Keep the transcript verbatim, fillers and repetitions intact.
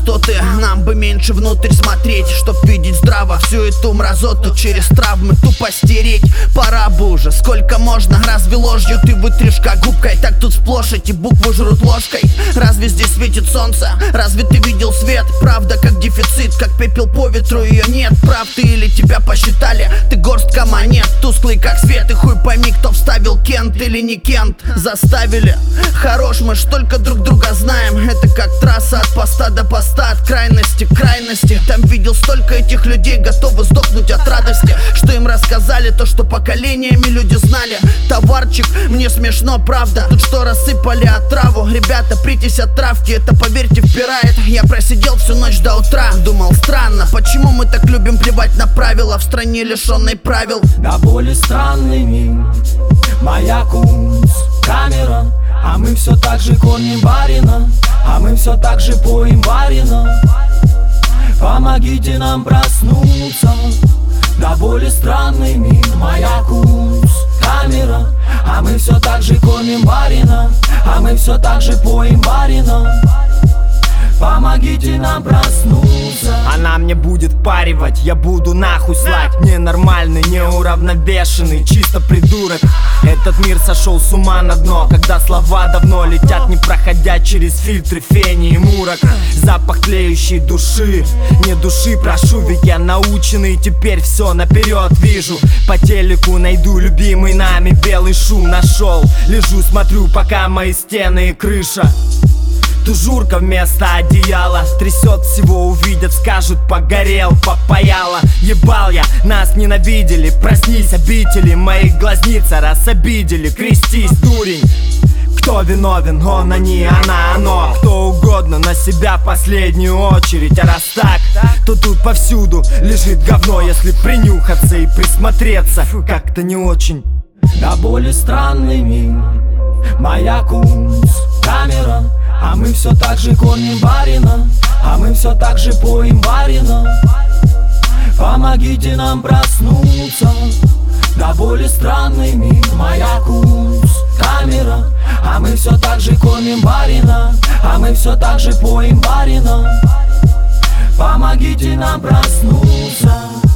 кто ты, нам бы меньше внутрь смотреть, чтоб видеть здраво всю эту мразоту через травмы тупо стереть. Пора бы уже, сколько можно, разве ложью ты вытрешь как губкой? Так тут сплошь эти буквы жрут ложкой. Разве здесь светит солнце? Разве ты видел свет? Правда как дефицит, как пепел по ветру, ее нет. Прав ты или тебя посчитали? Ты горстка монет, тусклый как свет. И хуй пойми, кто вставил Кент или не Кент. Заставили, хорош, мы ж только друг друга знаем. Это как трасса от поста до поста, от крайности к крайности. Там видел столько этих людей, готовы сдохнуть от радости, что им рассказали то, что поколениями люди знали. Товарчик, мне смешно, правда. Тут что рассыпали отраву? Ребята, притесь от травки, это, поверьте, впирает. Я просидел всю ночь до утра, думал, странно, почему мы так любим плевать на правила в стране, лишенной правил. Да более странный мир, моя камера, а мы все так же кормим барина, а мы все так же поим барина. Помогите нам проснуться. Да более странный мир, моя камера, а мы все так же кормим барина, а мы все так же поим барина. Помогите нам проснуться. Она мне будет впаривать, я буду нахуй слать. Ненормальный, неуравновешенный, чисто придурок. Этот мир сошел с ума на дно, когда слова давно летят, не проходя через фильтры фени и мурок. Запах тлеющей души, не души прошу, ведь я наученный, теперь все наперед вижу. По телеку найду любимый нами белый шум нашел. Лежу, смотрю, пока мои стены и крыша. Тужурка вместо одеяла, трясет всего, увидят, скажут, погорел, попаяло. Ебал я, нас ненавидели, проснись, обители, мои глазницы раз обидели. Крестись, дурень, кто виновен, он, они, она, оно. Кто угодно, на себя в последнюю очередь. А раз так, то тут повсюду лежит говно. Если принюхаться и присмотреться, как-то не очень. Да более странный мир, моя камера, а мы все так же кормим барина, а мы все так же поим барина. Помогите нам проснуться. Да более странный мир, моя камера, а мы все так же кормим барина, а мы все так же поим барина. Помогите нам проснуться.